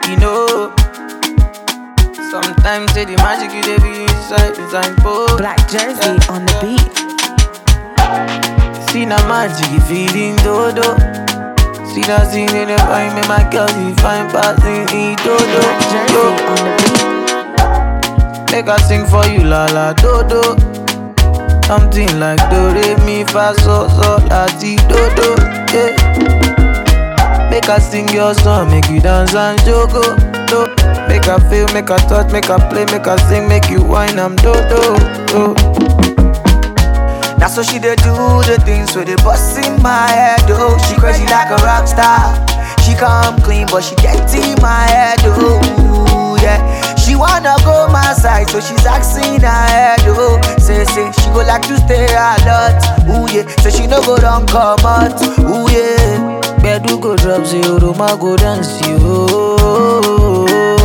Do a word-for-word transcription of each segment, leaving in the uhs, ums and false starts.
you know. Sometimes say the magic you dey be inside, inside both. Black Jersey on the beat. See na magic you feeling dodo. See that scene in the fine, make my girl you fine passing in dodo. Black Jersey on the beat. Make I sing for you la la dodo. Something like do re mi fa so so la ti dodo. Yeah. Make I sing your song, make you dance and jogo. Do. Make I feel, make I touch, make I play, make I sing, make you whine, I'm dodo. Do. That's how she dey do the things where they bust in my head, oh. She crazy like a rock star. She come clean, but she get in my head, oh. Yeah. She wanna go my side, so she's asking her head, oh. Say, say, she go like to stay a lot, ooh yeah. So she no go down come out, ooh yeah. Bedu go drop zero, Roma go dance, yo.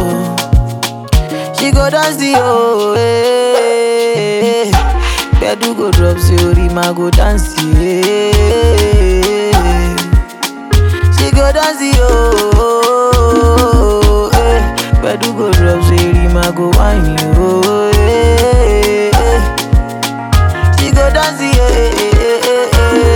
She go dance, yo, eh. Bedu go drop zero, Rima go dance, yeah. She go dance, yo, eh. Bedu go drop zero, Rima go wine, yo, eh. She go dance, yeah.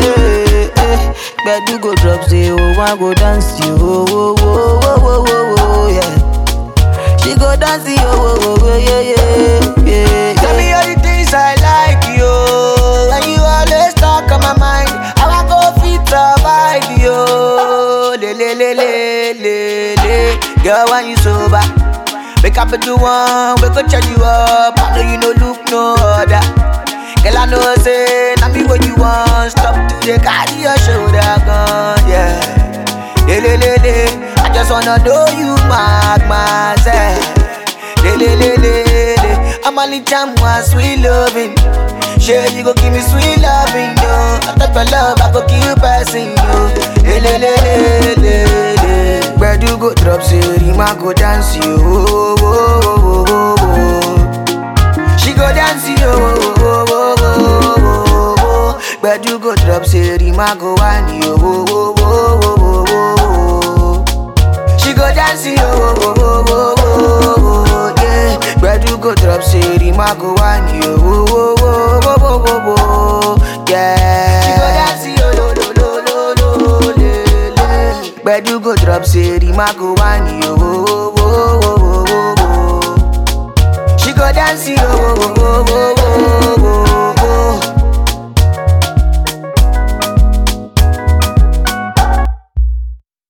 Bedu go drop zero, Rima go dance, yo, oh, oh, oh, oh, oh, yeah. She go dance, yo, oh, oh, yeah, yeah, yeah. Tell me all the things I like, yo. And you always talk on my mind. I want go fit survive, yo. Le le le le le le. Girl, when you sober, wake up at the one, we go charge you up. I know you no look no other. Girl, I know say, now me what you want. Stop to the carry your shoulder gun, yeah. Le le le le. I just wanna know you mark myself. Le le le le le. I'm only jam one sweet loving. Sure you go give me sweet loving, yo. I thought for love I go keep passing you. Le le le le le le. Where do go drop zero, Rima go dance you. Oh, oh, oh, oh, oh. She go dance you. Oh, oh, oh, oh, oh, oh. Where do go drop zero, Rima go wine you. Oh, oh, oh, oh, oh, oh. She go dance yo, oh, oh, oh, oh, oh, yeah. Bedu go drop, say Rima go wine yo, oh, oh, oh, oh, oh, oh, yeah. She go dance yo, lo, lo, lo, lo, lo, le, le. Bedu go drop, say Rima go wine yo, oh, oh, oh, oh, oh, oh. She go dance yo, oh, oh, oh, oh, oh.